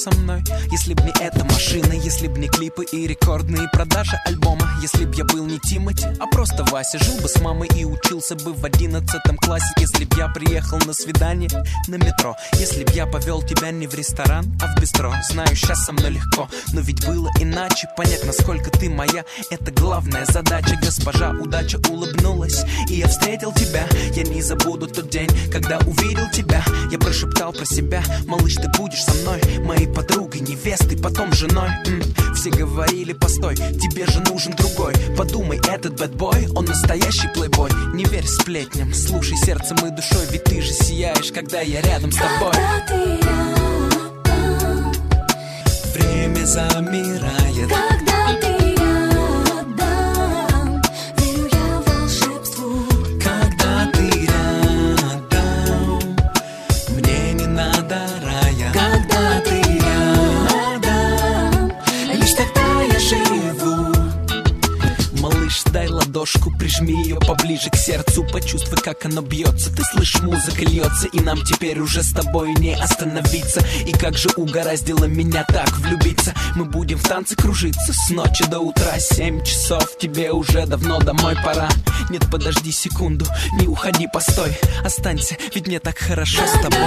со мной. Если б не эта машина, если б не клипы и рекордные продажи альбома. Если б я был не Тимати, а просто Вася. Жил бы с мамой и учился бы в 11 классе. Если б я приехал на свидание на метро. Если б я повел тебя не в ресторан, а в бистро. Знаю, сейчас со мной легко, но ведь было иначе. Понять, насколько ты моя, это главная задача. Госпожа удача улыбнулась, и я встретил тебя. Я не забуду тот день, когда увидел тебя. Я прошептал про себя: малыш, ты будешь со мной, моей подругой, невестой, потом женой. Все говорили: постой, тебе же нужен другой. Подумай, этот бэтбой, он настоящий плейбой. Не верь сплетням, слушай сердцем и душой. Ведь ты же сияешь, когда я рядом с тобой. Когда ты рядом, время замирает. когда ты рядом, верю я волшебству. Когда ты рядом, мне не надо рая. Когда ты рядом, лишь тогда я живу. Малыш, дай ладошку, прижми ее поближе к сердцу. Почувствуй, как оно бьется. Ты слышишь, музыка льется, и нам теперь уже с тобой не остановиться. И как же угораздило меня так влюбиться. Мы будем в танце кружиться с ночи до утра. 7 часов, тебе уже давно домой пора. Нет, подожди секунду, не уходи, постой. Останься, ведь мне так хорошо с тобой.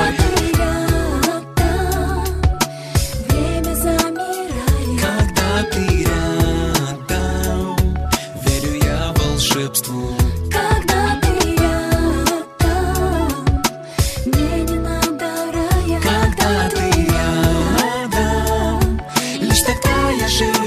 Время замирает. Когда ты рядом, верю я волшебству. Когда ты рядом, мне не надо рая. Когда ты рядом, лишь тогда я живу.